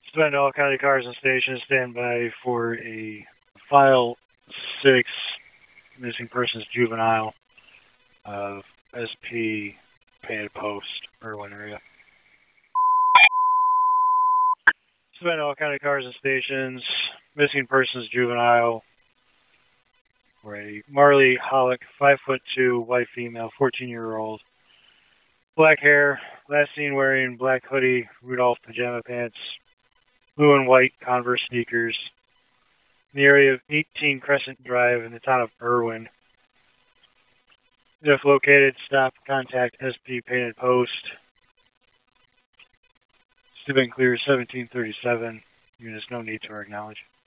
Spend all county cars and stations. Stand by for a file 6 missing persons juvenile of SP Painted Post, Irwin area. Spend all county cars and stations. Missing persons juvenile for a Marley Hollick, 5'2", white female, 14-year-old. Black hair, last seen wearing black hoodie, Rudolph pajama pants, blue and white Converse sneakers. In the area of 18 Crescent Drive in the town of Irwin. If located, stop, contact SP Painted Post. Steuben clear 1737. Units no need to acknowledge.